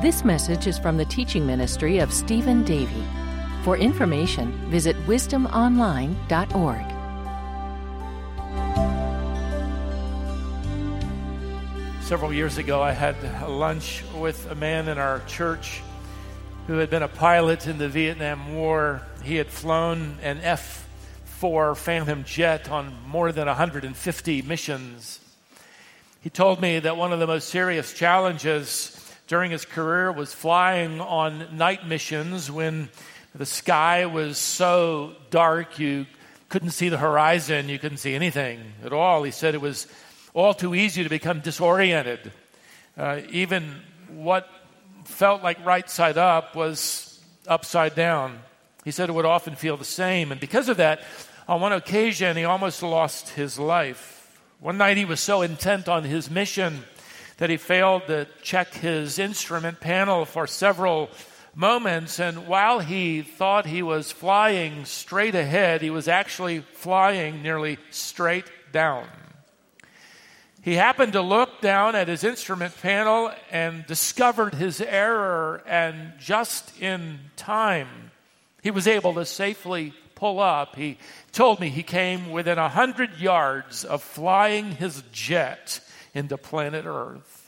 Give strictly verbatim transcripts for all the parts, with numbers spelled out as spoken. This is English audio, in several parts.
This message is from the teaching ministry of Stephen Davey. For information, visit wisdom online dot org. Several years ago, I had a lunch with a man in our church who had been a pilot in the Vietnam War. He had flown an F four Phantom jet on more than one hundred fifty missions. He told me that one of the most serious challenges during his career was flying on night missions when the sky was so dark you couldn't see the horizon, you couldn't see anything at all. He said it was all too easy to become disoriented. Uh, even what felt like right side up was upside down. He said it would often feel the same. And because of that, on one occasion, he almost lost his life. One night he was so intent on his mission that he failed to check his instrument panel for several moments. And while he thought he was flying straight ahead, he was actually flying nearly straight down. He happened to look down at his instrument panel and discovered his error, and just in time, he was able to safely pull up. He told me he came within a hundred yards of flying his jet into planet Earth.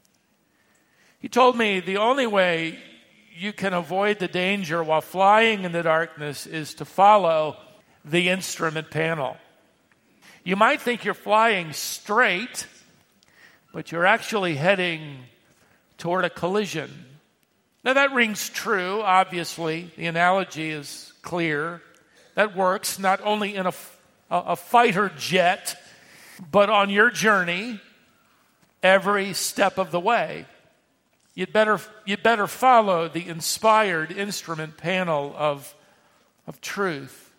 He told me the only way you can avoid the danger while flying in the darkness is to follow the instrument panel. You might think you're flying straight, but you're actually heading toward a collision. Now that rings true, obviously. The analogy is clear. That works not only in a, a fighter jet, but on your journey every step of the way. You'd better, you'd better follow the inspired instrument panel of, of truth.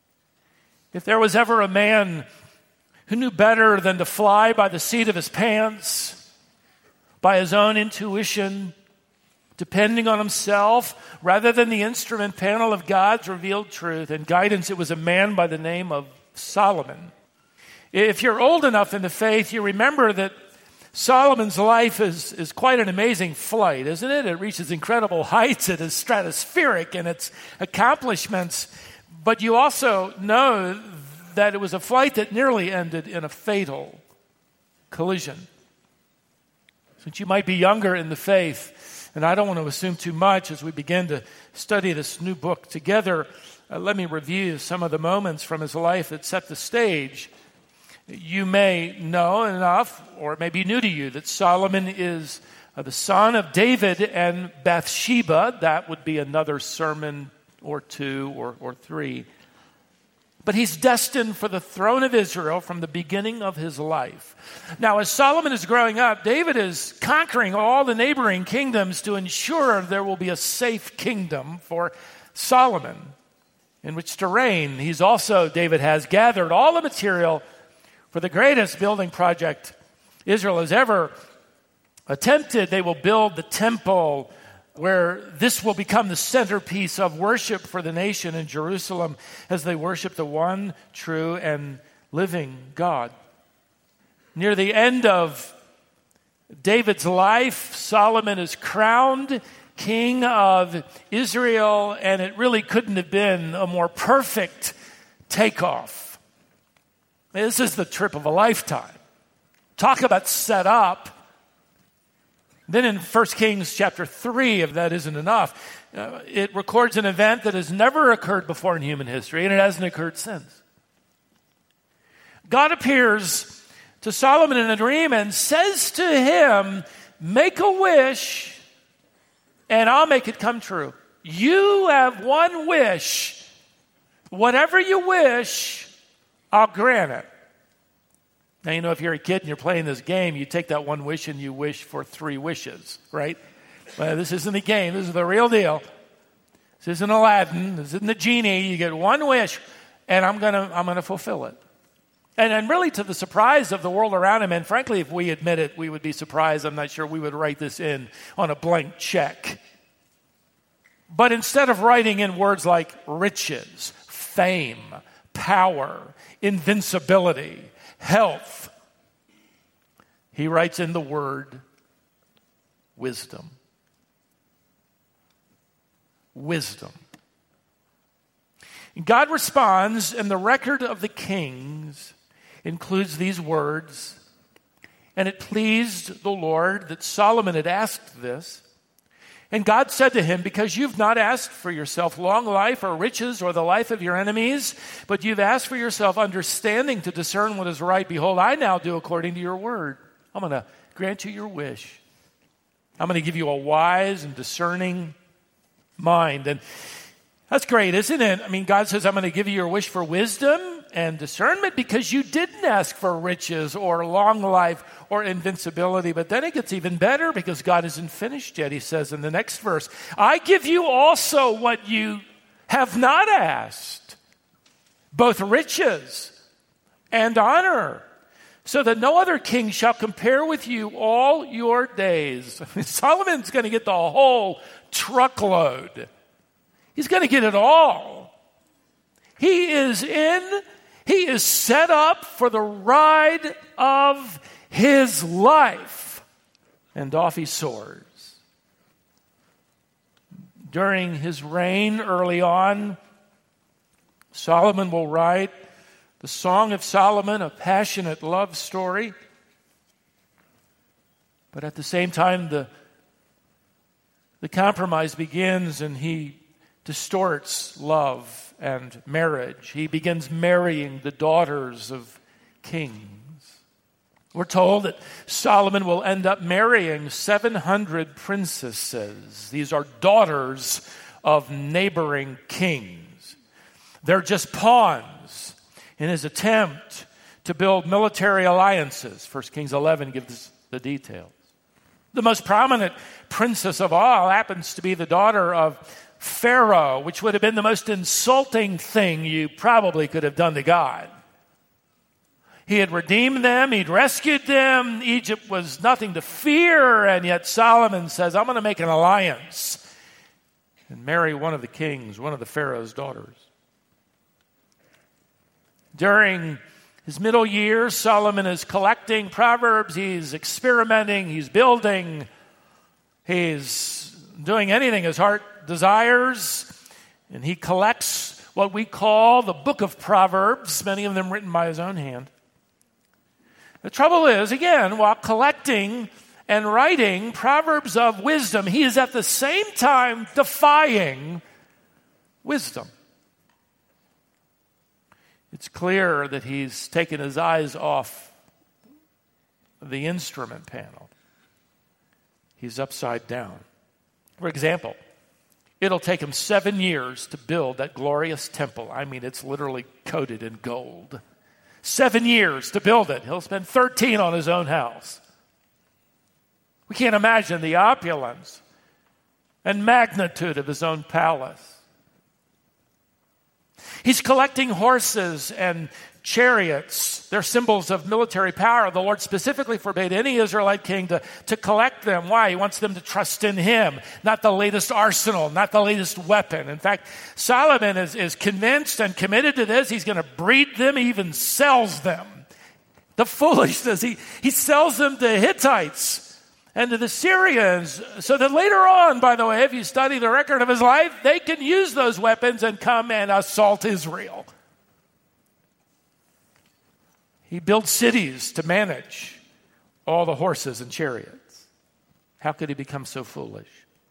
If there was ever a man who knew better than to fly by the seat of his pants, by his own intuition, depending on himself, rather than the instrument panel of God's revealed truth and guidance, it was a man by the name of Solomon. If you're old enough in the faith, you remember that Solomon's life is, is quite an amazing flight, isn't it? It reaches incredible heights. It is stratospheric in its accomplishments. But you also know that it was a flight that nearly ended in a fatal collision. Since you might be younger in the faith, and I don't want to assume too much as we begin to study this new book together, uh, let me review some of the moments from his life that set the stage. You may know enough, or it may be new to you, that Solomon is uh, the son of David and Bathsheba. That would be another sermon or two or, or three. But he's destined for the throne of Israel from the beginning of his life. Now, as Solomon is growing up, David is conquering all the neighboring kingdoms to ensure there will be a safe kingdom for Solomon in which to reign. He's also, David has gathered all the material for the greatest building project Israel has ever attempted. They will build the temple where this will become the centerpiece of worship for the nation in Jerusalem as they worship the one true and living God. Near the end of David's life, Solomon is crowned king of Israel, and it really couldn't have been a more perfect takeoff. This is the trip of a lifetime. Talk about set up. Then in First Kings chapter three, if that isn't enough, uh, it records an event that has never occurred before in human history, and it hasn't occurred since. God appears to Solomon in a dream and says to him, make a wish, and I'll make it come true. You have one wish. Whatever you wish, I'll grant it. Now, you know, if you're a kid and you're playing this game, you take that one wish and you wish for three wishes, right? Well, this isn't a game. This is the real deal. This isn't Aladdin. This isn't the genie. You get one wish, and I'm gonna, I'm gonna fulfill it. And, and really, to the surprise of the world around him, and frankly, if we admit it, we would be surprised. I'm not sure we would write this in on a blank check. But instead of writing in words like riches, fame, power, invincibility, health, he writes in the word wisdom. wisdom. God responds, and the record of the kings includes these words, and it pleased the Lord that Solomon had asked this. And God said to him, because you've not asked for yourself long life or riches or the life of your enemies, but you've asked for yourself understanding to discern what is right, behold, I now do according to your word. I'm going to grant you your wish. I'm going to give you a wise and discerning mind. And that's great, isn't it? I mean, God says, I'm going to give you your wish for wisdom and discernment because you didn't ask for riches or long life or invincibility. But then it gets even better because God isn't finished yet. He says in the next verse, I give you also what you have not asked, both riches and honor, so that no other king shall compare with you all your days. Solomon's going to get the whole truckload. He's going to get it all. He is in, he is set up for the ride of his life. And off he soars. During his reign early on, Solomon will write the Song of Solomon, a passionate love story. But at the same time, the, the compromise begins and he distorts love and marriage. He begins marrying the daughters of kings. We're told that Solomon will end up marrying seven hundred princesses. These are daughters of neighboring kings. They're just pawns in his attempt to build military alliances. First Kings eleven gives the details. The most prominent princess of all happens to be the daughter of Pharaoh, which would have been the most insulting thing you probably could have done to God. He had redeemed them. He'd rescued them. Egypt was nothing to fear. And yet Solomon says, I'm going to make an alliance and marry one of the kings, one of the Pharaoh's daughters. During his middle years, Solomon is collecting proverbs. He's experimenting. He's building. He's doing anything his heart desires. And he collects what we call the book of Proverbs, many of them written by his own hand. The trouble is, again, while collecting and writing proverbs of wisdom, he is at the same time defying wisdom. It's clear that he's taken his eyes off the instrument panel. He's upside down. For example, it'll take him seven years to build that glorious temple. I mean, it's literally coated in gold. Seven years to build it. He'll spend thirteen on his own house. We can't imagine the opulence and magnitude of his own palace. He's collecting horses and chariots. They're symbols of military power. The Lord specifically forbade any Israelite king to, to collect them. Why? He wants them to trust in him, not the latest arsenal, not the latest weapon. In fact, Solomon is, is convinced and committed to this. He's going to breed them. He even sells them. The foolishness. He, he sells them to Hittites and to the Syrians, so that later on, by the way, if you study the record of his life, they can use those weapons and come and assault Israel. He built cities to manage all the horses and chariots. How could he become so foolish?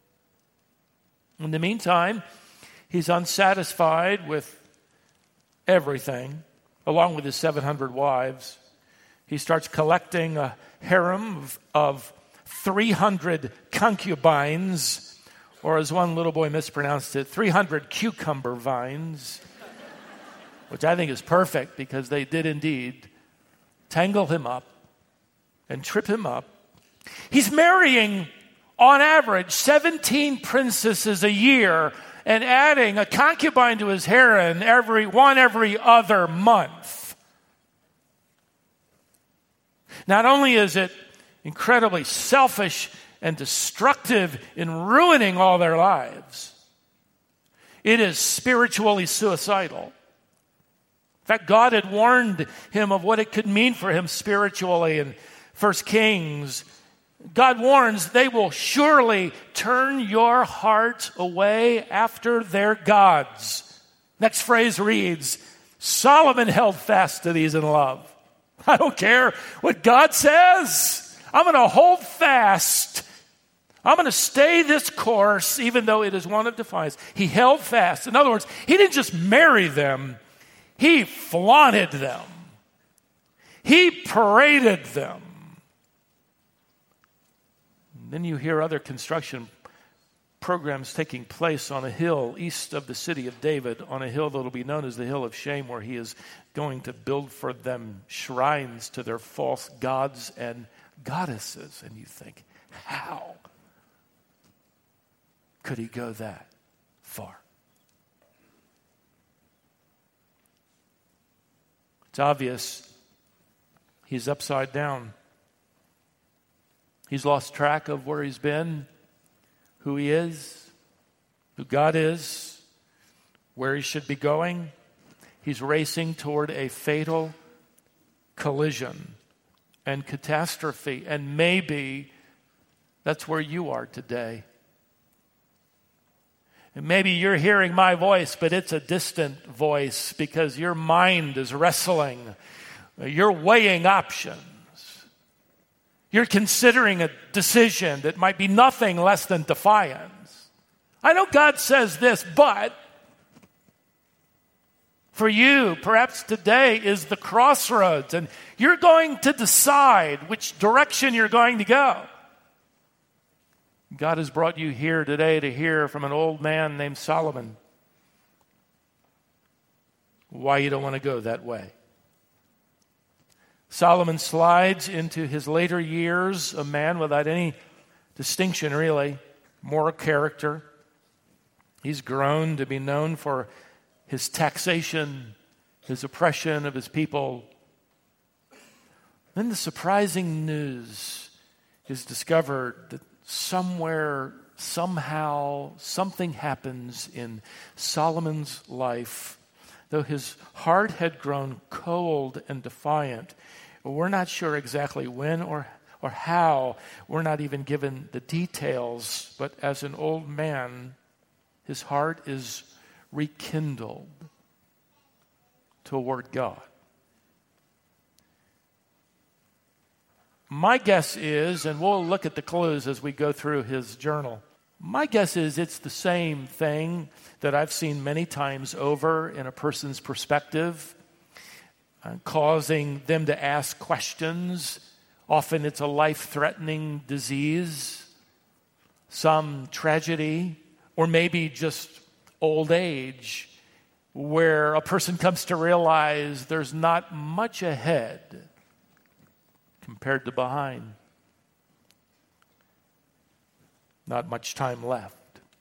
In the meantime, he's unsatisfied with everything, along with his seven hundred wives. He starts collecting a harem of, of three hundred concubines, or as one little boy mispronounced it, three hundred cucumber vines, which I think is perfect because they did indeed tangle him up and trip him up. He's marrying, on average, seventeen princesses a year and adding a concubine to his harem every one every other month. Not only is it incredibly selfish and destructive in ruining all their lives, it is spiritually suicidal. In fact, God had warned him of what it could mean for him spiritually in First Kings God warns they will surely turn your heart away after their gods. Next phrase reads, Solomon held fast to these in love. I don't care what God says. I'm going to hold fast. I'm going to stay this course even though it is one of defiance. He held fast. In other words, he didn't just marry them. He flaunted them. He paraded them. And then you hear other construction programs taking place on a hill east of the city of David, on a hill that will be known as the Hill of Shame, where he is going to build for them shrines to their false gods and goddesses. And you think, how could he go that far? It's obvious he's upside down. He's lost track of where he's been, who he is, who God is, where he should be going. He's racing toward a fatal collision and catastrophe. And maybe that's where you are today. And maybe you're hearing my voice, but it's a distant voice because your mind is wrestling. You're weighing options. You're considering a decision that might be nothing less than defiance. I know God says this, but for you, perhaps today is the crossroads, and you're going to decide which direction you're going to go. God has brought you here today to hear from an old man named Solomon why you don't want to go that way. Solomon slides into his later years, a man without any distinction, really, moral character. He's grown to be known for his taxation, his oppression of his people. Then the surprising news is discovered that somewhere, somehow, something happens in Solomon's life. Though his heart had grown cold and defiant, we're not sure exactly when or, or how. We're not even given the details. But as an old man, his heart is rekindled toward God. My guess is, and we'll look at the clues as we go through his journal, my guess is it's the same thing that I've seen many times over in a person's perspective, uh, causing them to ask questions. Often it's a life-threatening disease, some tragedy, or maybe just old age, where a person comes to realize there's not much ahead compared to behind. Not much time left.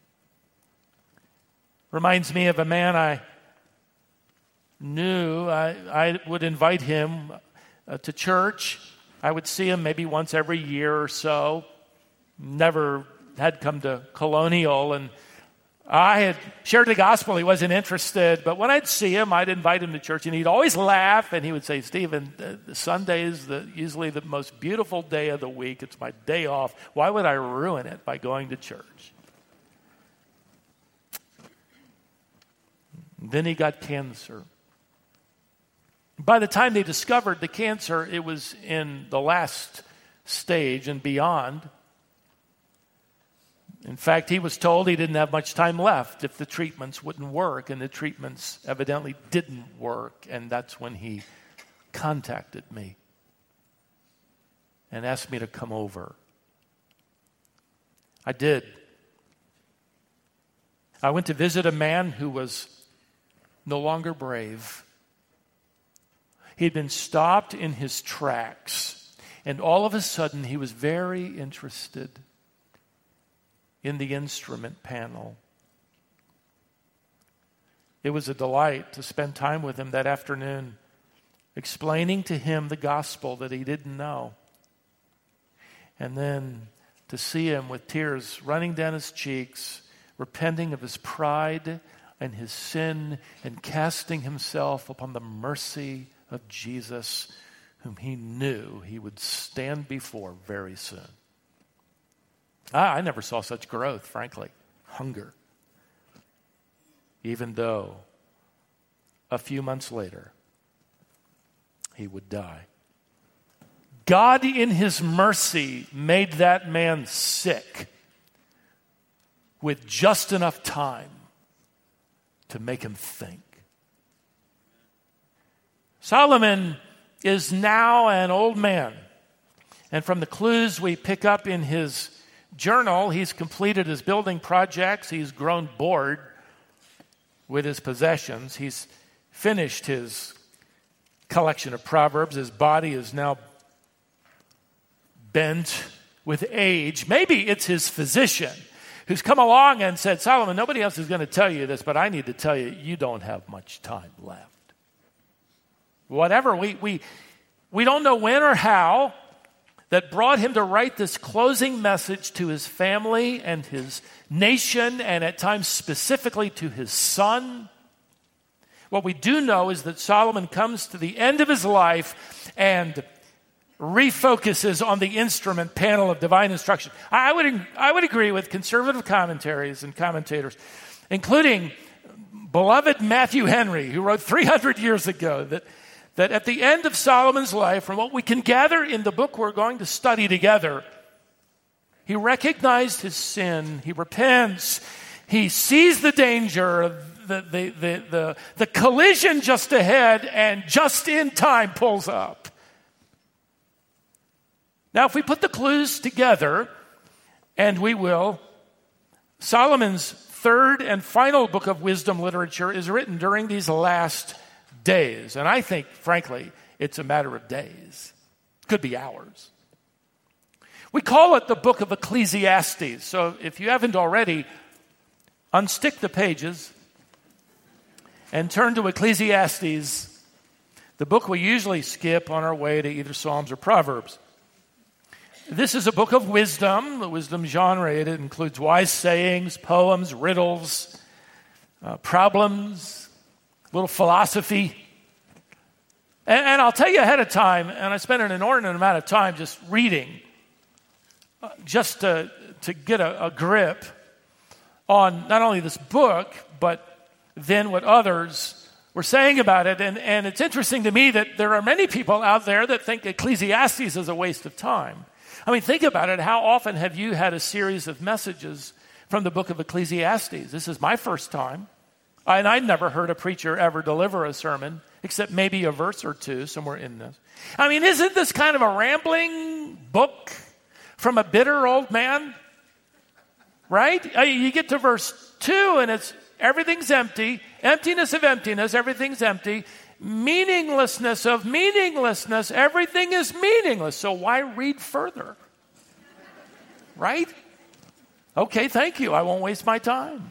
Reminds me of a man I knew. I, I would invite him uh, to church. I would see him maybe once every year or so. Never had come to Colonial, and I had shared the gospel. He wasn't interested, but when I'd see him, I'd invite him to church, and he'd always laugh, and he would say, Stephen, the, the Sunday is the, usually the most beautiful day of the week. It's my day off. Why would I ruin it by going to church? Then he got cancer. By the time they discovered the cancer, it was in the last stage and beyond. In fact, he was told he didn't have much time left if the treatments wouldn't work, and the treatments evidently didn't work, and that's when he contacted me and asked me to come over. I did. I went to visit a man who was no longer brave. He'd been stopped in his tracks, and all of a sudden he was very interested in the instrument panel. It was a delight to spend time with him that afternoon, explaining to him the gospel that he didn't know. And then to see him with tears running down his cheeks, repenting of his pride and his sin, and casting himself upon the mercy of Jesus, whom he knew he would stand before very soon. I, I never saw such growth, frankly. Hunger. Even though a few months later, he would die. God, in his mercy, made that man sick with just enough time to make him think. Solomon is now an old man. And from the clues we pick up in his journal, he's completed his building projects. He's grown bored with his possessions. He's finished his collection of Proverbs. His body is now bent with age. Maybe it's his physician who's come along and said, Solomon, nobody else is going to tell you this, but I need to tell you, you don't have much time left. Whatever, we, we, we don't know when or how that brought him to write this closing message to his family and his nation, and at times specifically to his son. What we do know is that Solomon comes to the end of his life and refocuses on the instrument panel of divine instruction. I would, I would agree with conservative commentaries and commentators, including beloved Matthew Henry, who wrote three hundred years ago, that, that at the end of Solomon's life, from what we can gather in the book we're going to study together, he recognized his sin, he repents, he sees the danger, the, the, the, the, the collision just ahead, and just in time pulls up. Now, if we put the clues together, and we will, Solomon's third and final book of wisdom literature is written during these last days. And I think, frankly, it's a matter of days. Could be hours. We call it the book of Ecclesiastes. So if you haven't already, unstick the pages and turn to Ecclesiastes, the book we usually skip on our way to either Psalms or Proverbs. This is a book of wisdom, the wisdom genre. It includes wise sayings, poems, riddles, uh, problems, a little philosophy. And, and I'll tell you ahead of time, and I spent an inordinate amount of time just reading, uh, just to, to get a, a grip on not only this book, but then what others were saying about it. And, and it's interesting to me that there are many people out there that think Ecclesiastes is a waste of time. I mean, think about it. How often have you had a series of messages from the book of Ecclesiastes? This is my first time. And I'd never heard a preacher ever deliver a sermon, except maybe a verse or two somewhere in this. I mean, isn't this kind of a rambling book from a bitter old man? Right? You get to verse two and it's everything's empty, emptiness of emptiness, everything's empty. Meaninglessness of meaninglessness, everything is meaningless. So why read further? Right? Okay, thank you. I won't waste my time.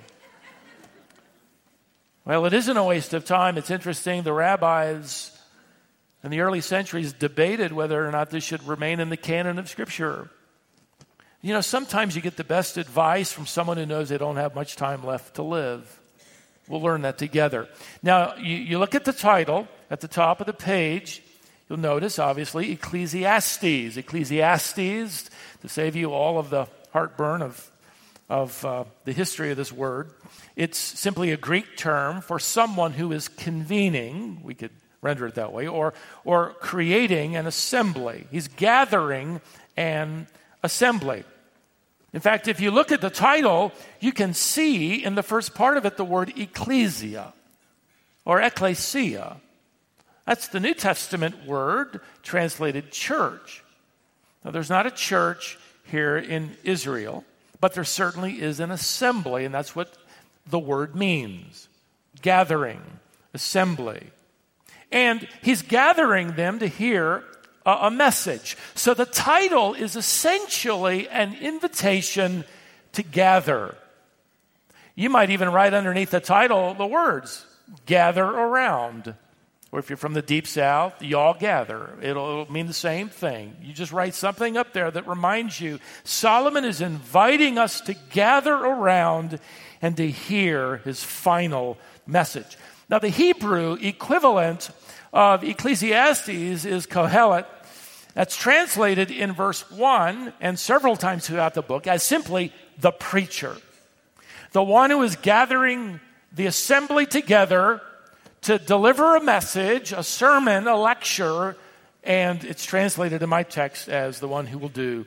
Well, it isn't a waste of time. It's interesting. The rabbis in the early centuries debated whether or not this should remain in the canon of Scripture. You know, sometimes you get the best advice from someone who knows they don't have much time left to live. We'll learn that together. Now, you, you look at the title at the top of the page. You'll notice, obviously, Ecclesiastes. Ecclesiastes, to save you all of the heartburn of, of uh, the history of this word. It's simply a Greek term for someone who is convening, we could render it that way, or, or creating an assembly. He's gathering an assembly. In fact, if you look at the title, you can see in the first part of it the word ecclesia or ecclesia. That's the New Testament word translated church. Now, there's not a church here in Israel, but there certainly is an assembly, and that's what the word means. Gathering, assembly. And he's gathering them to hear a message. So the title is essentially an invitation to gather. You might even write underneath the title the words, gather around. Or if you're from the deep south, y'all gather. It'll, it'll mean the same thing. You just write something up there that reminds you, Solomon is inviting us to gather around and to hear his final message. Now the Hebrew equivalent of Ecclesiastes is Kohelet. that's translated in verse one and several times throughout the book as simply the preacher. The one who is gathering the assembly together to deliver a message, a sermon, a lecture, and it's translated in my text as the one who will do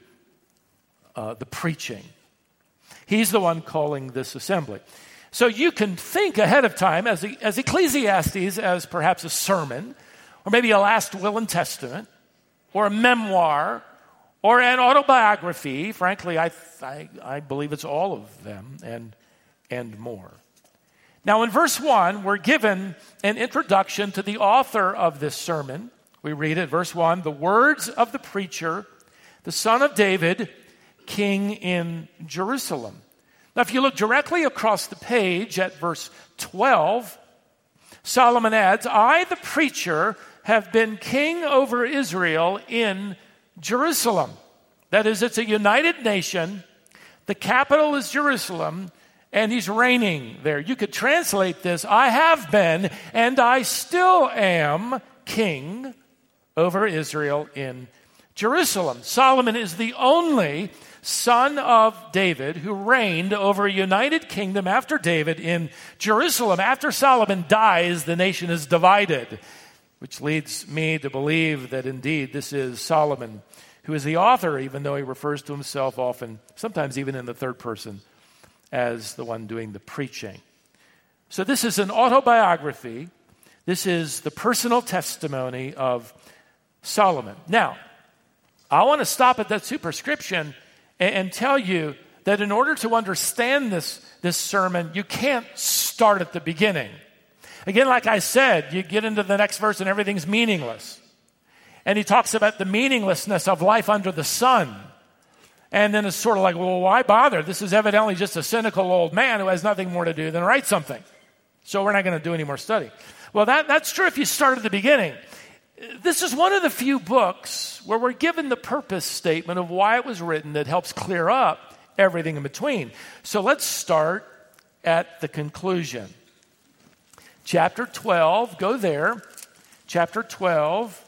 uh, the preaching. He's the one calling this assembly. So you can think ahead of time as, as Ecclesiastes as perhaps a sermon, or maybe a last will and testament, or a memoir, or an autobiography. Frankly, I, I, I believe it's all of them and, and more. Now, in verse one, we're given an introduction to the author of this sermon. We read it, verse one, the words of the preacher, the son of David, king in Jerusalem. Now, if you look directly across the page at verse twelve, Solomon adds, I, the preacher, have been king over Israel in Jerusalem. That is, it's a united nation. The capital is Jerusalem, and he's reigning there. You could translate this, I have been, and I still am king over Israel in Jerusalem. Solomon is the only son of David who reigned over a united kingdom after David in Jerusalem. After Solomon dies, the nation is divided, which leads me to believe that indeed this is Solomon who is the author, even though he refers to himself often, sometimes even in the third person, as the one doing the preaching. So this is an autobiography. This is the personal testimony of Solomon. Now, I want to stop at that superscription and, and tell you that in order to understand this, this sermon, you can't start at the beginning. Again, like I said, you get into the next verse and everything's meaningless. And he talks about the meaninglessness of life under the sun. And then it's sort of like, well, why bother? This is evidently just a cynical old man who has nothing more to do than write something. So we're not going to do any more study. Well, that, that's true if you start at the beginning. This is one of the few books where we're given the purpose statement of why it was written that helps clear up everything in between. So let's start at the conclusion. Chapter twelve, go there. Chapter twelve.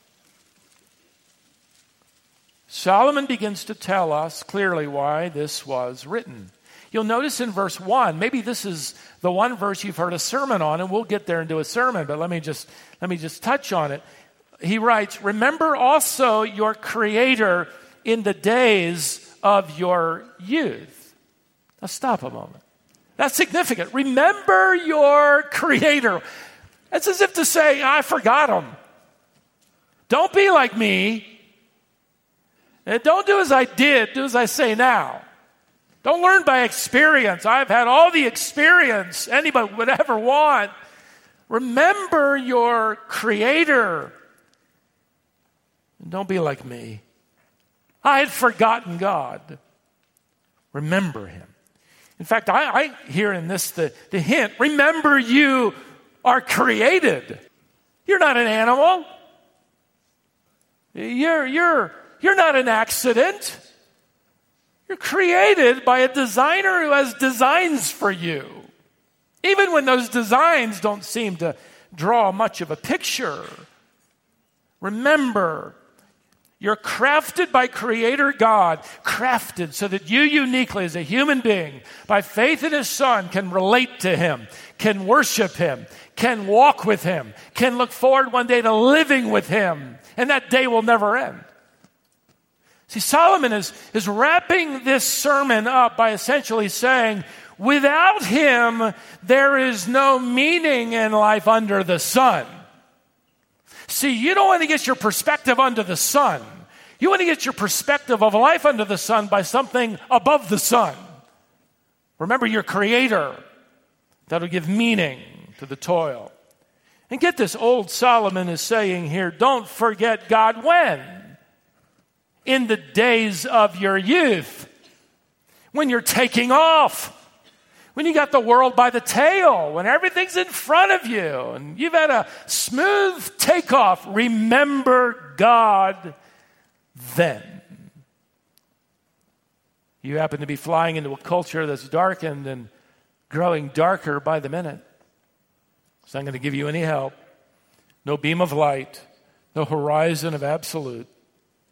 Solomon begins to tell us clearly why this was written. You'll notice in verse one, maybe this is the one verse you've heard a sermon on, and we'll get there and do a sermon, but let me just let me just touch on it. He writes, remember also your Creator in the days of your youth. Now stop a moment. That's significant. Remember your Creator. That's as if to say, I forgot him. Don't be like me. And don't do as I did, do as I say now. Don't learn by experience. I've had all the experience anybody would ever want. Remember your Creator. And don't be like me. I had forgotten God. Remember Him. In fact, I, I hear in this the, the hint, remember you are created. You're not an animal. You're, you're, you're not an accident. You're created by a designer who has designs for you. Even when those designs don't seem to draw much of a picture. Remember, you're crafted by Creator God, crafted so that you uniquely as a human being, by faith in His Son, can relate to Him, can worship Him, can walk with Him, can look forward one day to living with Him, and that day will never end. See, Solomon is, is wrapping this sermon up by essentially saying, without Him, there is no meaning in life under the sun. See, you don't want to get your perspective under the sun. You want to get your perspective of life under the sun by something above the sun. Remember your Creator. That'll give meaning to the toil. And get this, old Solomon is saying here, don't forget God when? In the days of your youth. When you're taking off. When you got the world by the tail, when everything's in front of you, and you've had a smooth takeoff, remember God then. You happen to be flying into a culture that's darkened and growing darker by the minute. It's not going to give you any help. No beam of light, no horizon of absolute.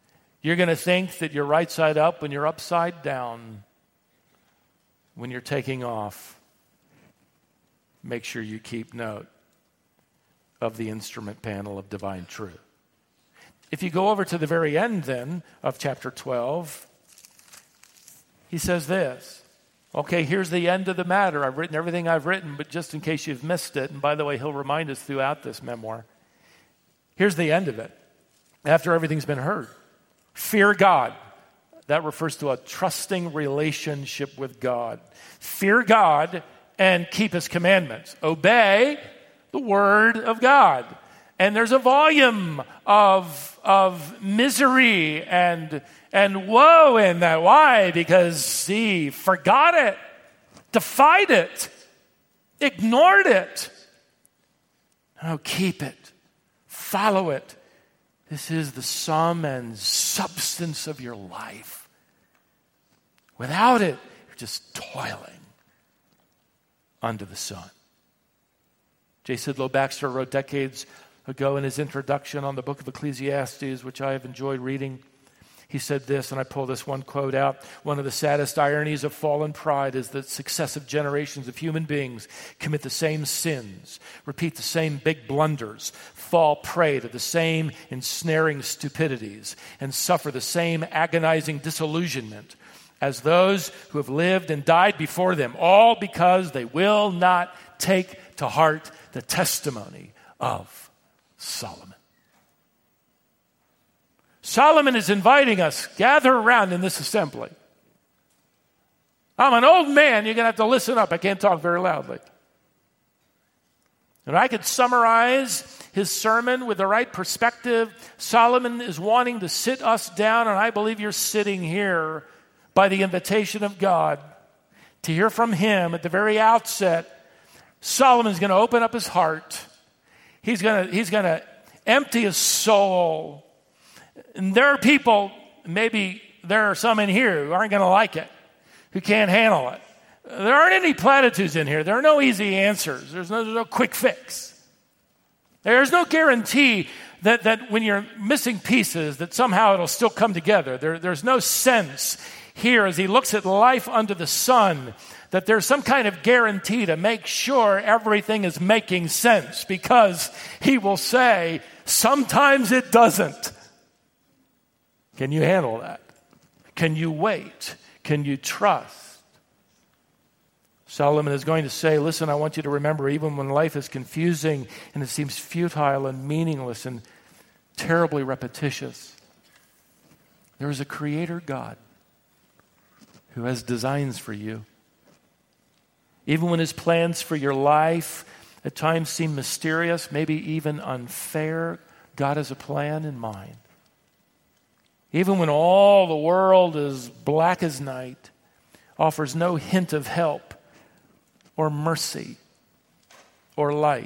You're going to think that you're right side up when you're upside down. When you're taking off, make sure you keep note of the instrument panel of divine truth. If you go over to the very end then of chapter twelve, he says this. Okay, here's the end of the matter. I've written everything I've written, but just in case you've missed it, and by the way, he'll remind us throughout this memoir. Here's the end of it. After everything's been heard. Fear God. That refers to a trusting relationship with God. Fear God and keep his commandments. Obey the word of God. And there's a volume of, of misery and, and woe in that. Why? Because he forgot it, defied it, ignored it. No, keep it. Follow it. This is the sum and substance of your life. Without it, you're just toiling under the sun. J. Sidlow Baxter wrote decades ago in his introduction on the book of Ecclesiastes, which I have enjoyed reading. He said this, and I pull this one quote out. One of the saddest ironies of fallen pride is that successive generations of human beings commit the same sins, repeat the same big blunders, fall prey to the same ensnaring stupidities, and suffer the same agonizing disillusionment as those who have lived and died before them, all because they will not take to heart the testimony of Solomon. Solomon is inviting us, gather around in this assembly. I'm an old man, you're going to have to listen up. I can't talk very loudly. And I could summarize his sermon with the right perspective. Solomon is wanting to sit us down, and I believe you're sitting here by the invitation of God to hear from him at the very outset. Solomon's going to open up his heart. He's going to, he's going to empty his soul. And there are people, maybe there are some in here who aren't going to like it, who can't handle it. There aren't any platitudes in here. There are no easy answers. There's no, there's no quick fix. There's no guarantee that, that when you're missing pieces, that somehow it'll still come together. There, there's no sense here as he looks at life under the sun that there's some kind of guarantee to make sure everything is making sense, because he will say, sometimes it doesn't. Can you handle that? Can you wait? Can you trust? Solomon is going to say, listen, I want you to remember, even when life is confusing and it seems futile and meaningless and terribly repetitious, there is a creator God who has designs for you. Even when his plans for your life at times seem mysterious, maybe even unfair, God has a plan in mind. Even when all the world is black as night, offers no hint of help or mercy or light,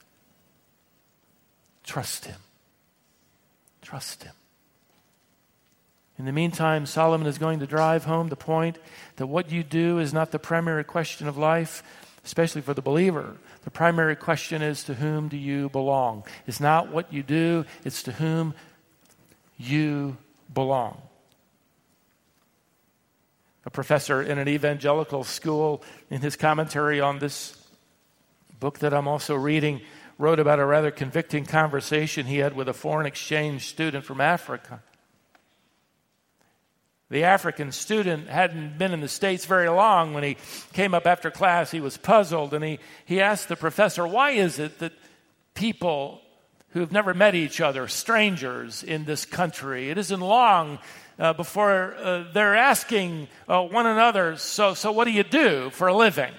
trust him. Trust him. In the meantime, Solomon is going to drive home the point that what you do is not the primary question of life, especially for the believer. The primary question is, to whom do you belong? It's not what you do, it's to whom you belong. A professor in an evangelical school, in his commentary on this book that I'm also reading, wrote about a rather convicting conversation he had with a foreign exchange student from Africa. The African student hadn't been in the States very long. When he came up after class, he was puzzled, and he, he asked the professor, why is it that people who've never met each other, strangers in this country, it isn't long uh, before uh, they're asking uh, one another, so, so what do you do for a living?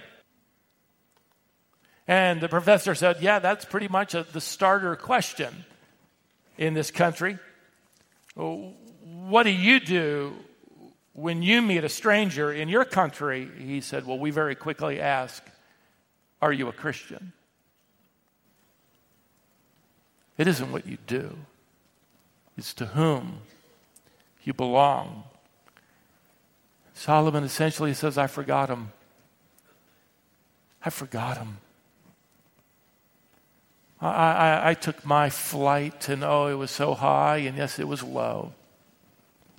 And the professor said, yeah, that's pretty much a, the starter question in this country. What do you do when you meet a stranger in your country? He said, well, we very quickly ask, are you a Christian? It isn't what you do. It's to whom you belong. Solomon essentially says, I forgot him. I forgot him. I, I, I took my flight, and oh, it was so high, and yes, it was low.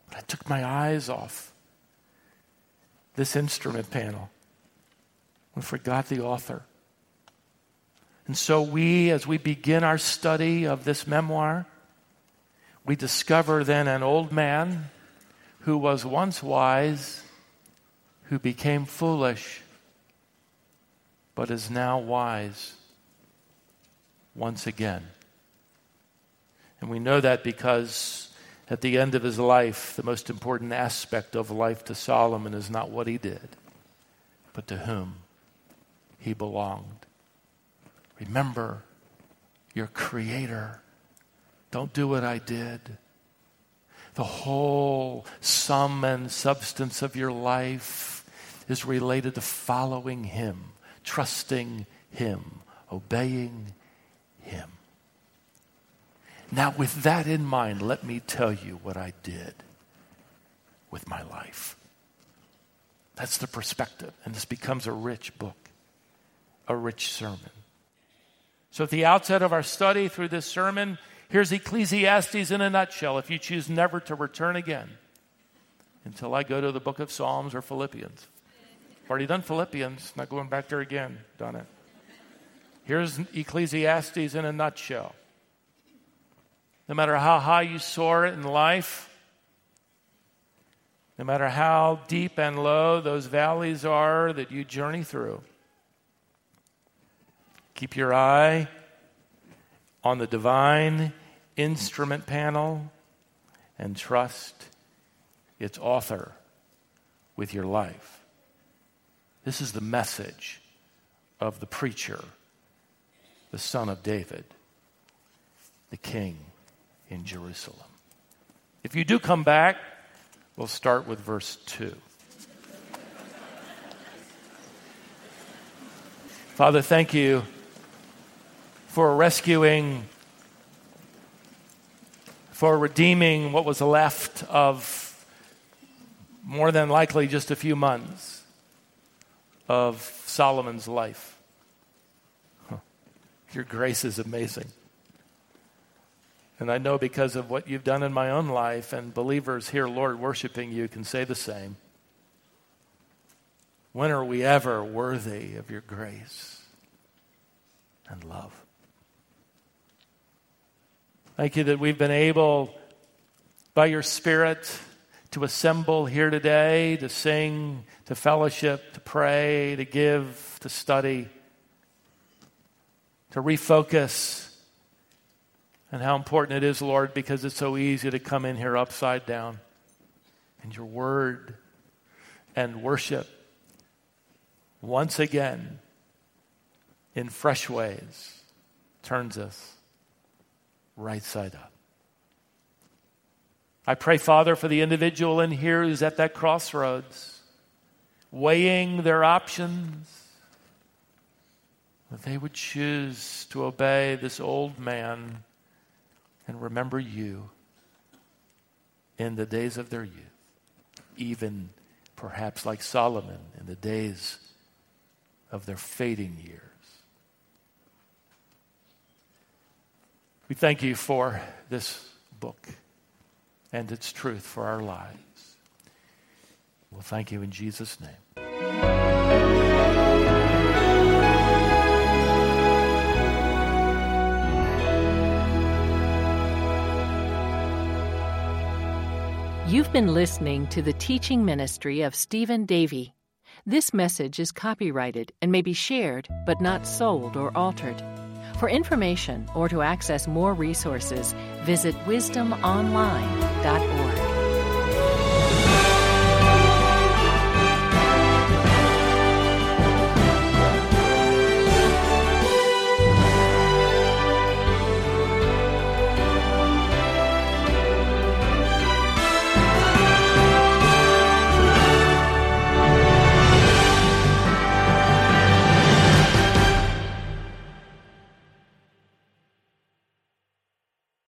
But I took my eyes off this instrument panel and forgot the author. And so we, as we begin our study of this memoir, we discover then an old man who was once wise, who became foolish, but is now wise once again. And we know that because at the end of his life, the most important aspect of life to Solomon is not what he did, but to whom he belonged. Remember your Creator. Don't do what I did. The whole sum and substance of your life is related to following Him, trusting Him, obeying Him. Now, with that in mind, let me tell you what I did with my life. That's the perspective, and this becomes a rich book, a rich sermon. So at the outset of our study through this sermon, here's Ecclesiastes in a nutshell, if you choose never to return again until I go to the book of Psalms or Philippians. I've already done Philippians, not going back there again, done it. Here's Ecclesiastes in a nutshell. No matter how high you soar in life, no matter how deep and low those valleys are that you journey through, keep your eye on the divine instrument panel and trust its author with your life. This is the message of the preacher, the son of David, the king in Jerusalem. If you do come back, we'll start with verse two. Father, thank you for rescuing, for redeeming what was left of more than likely just a few months of Solomon's life. Huh. Your grace is amazing. And I know because of what you've done in my own life, and believers here, Lord, worshiping you can say the same. When are we ever worthy of your grace and love? Thank you that we've been able, by your Spirit, to assemble here today, to sing, to fellowship, to pray, to give, to study, to refocus. And how important it is, Lord, because it's so easy to come in here upside down. And your word and worship, once again, in fresh ways, turns us right side up. I pray, Father, for the individual in here who's at that crossroads, weighing their options, that they would choose to obey this old man and remember you in the days of their youth, even perhaps like Solomon in the days of their fading years. We thank you for this book and its truth for our lives. We'll thank you in Jesus' name. You've been listening to the teaching ministry of Stephen Davey. This message is copyrighted and may be shared, but not sold or altered. For information or to access more resources, visit wisdom online dot org.